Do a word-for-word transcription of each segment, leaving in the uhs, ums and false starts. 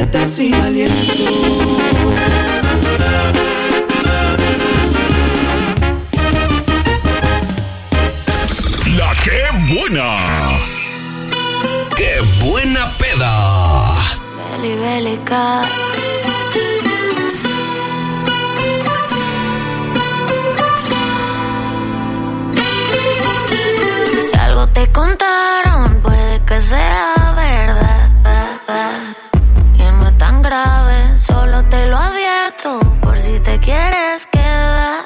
despierta sin aliento. La que buena. ¡Qué buena peda! Beli, bélica. Si algo te contaron, puede que sea verdad. Y no es tan grave, solo te lo advierto por si te quieres quedar.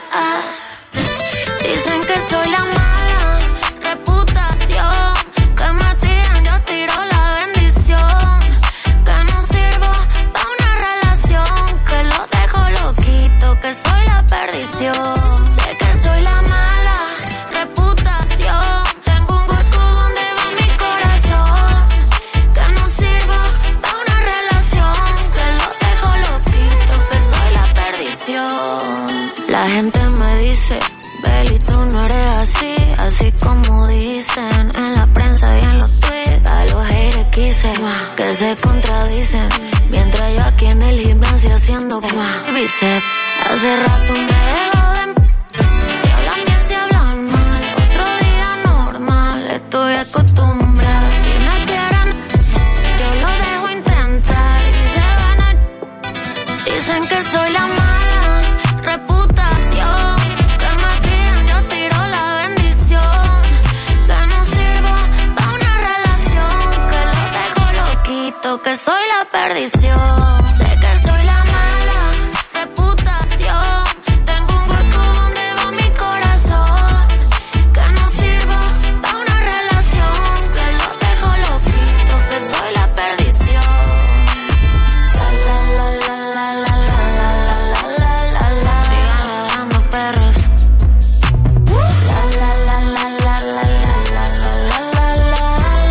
Dicen que soy la mala reputación, que me tiran, yo tiro la bendición, que no sirvo pa' una relación, que lo dejo loquito, que soy la perdición. Sé que soy la mala reputación, tengo un hueco donde va mi corazón, que no sirvo pa' una relación, que lo dejo loquito, que soy la perdición. La gente me dice: Beli, tú no eres así, así como dicen en la prensa y en los tweets. A los haters quise que se contradicen, mientras yo aquí en el gimnasio haciendo bíceps. Hace rato me dejo de... Si hablan bien, si hablan mal, otro día normal, estoy acostumbrada. Si me quieren, yo lo dejo intentar y se van a... Dicen que soy la mala reputación, que me tiran, yo tiro la bendición, que no sirvo pa' una relación, que lo dejo loquito, que soy la perdición. Sé que soy la mala reputación, tengo un hueco donde va mi corazón, que no sirvo pa' una relación, que lo dejo loquito, que soy la perdición. La la la la la la la la la la la. Síganle dando perros. La la la la la la la la la la la la.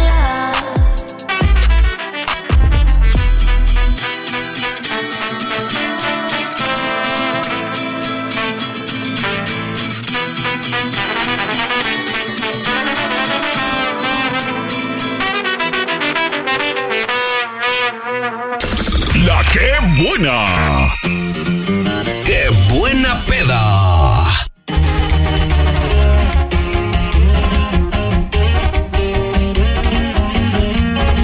La que buena. ¡Qué buena peda!